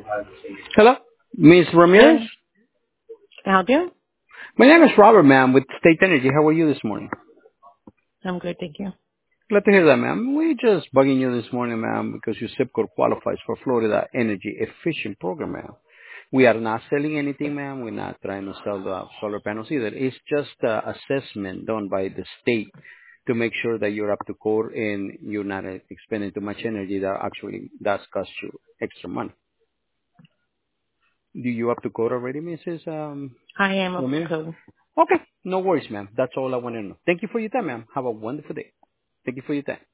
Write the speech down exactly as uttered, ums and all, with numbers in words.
Hello, Miss Ramirez. Hello. Can I help you? My name is Robert, ma'am, with State Energy. How are you this morning? I'm good, thank you. Glad to hear that, ma'am. We just bugging you this morning, ma'am, because your zip code qualifies for Florida Energy Efficient Program, ma'am. We are not selling anything, ma'am. We're not trying to sell the solar panels either. It's just uh assessment done by the state to make sure that you're up to code and you're not uh, expending too much energy that actually does cost you extra money. Do you up to code already, Missus Um, I am up to Ramirez? code. Okay. No worries, ma'am. That's all I want to know. Thank you for your time, ma'am. Have a wonderful day. Thank you for your time.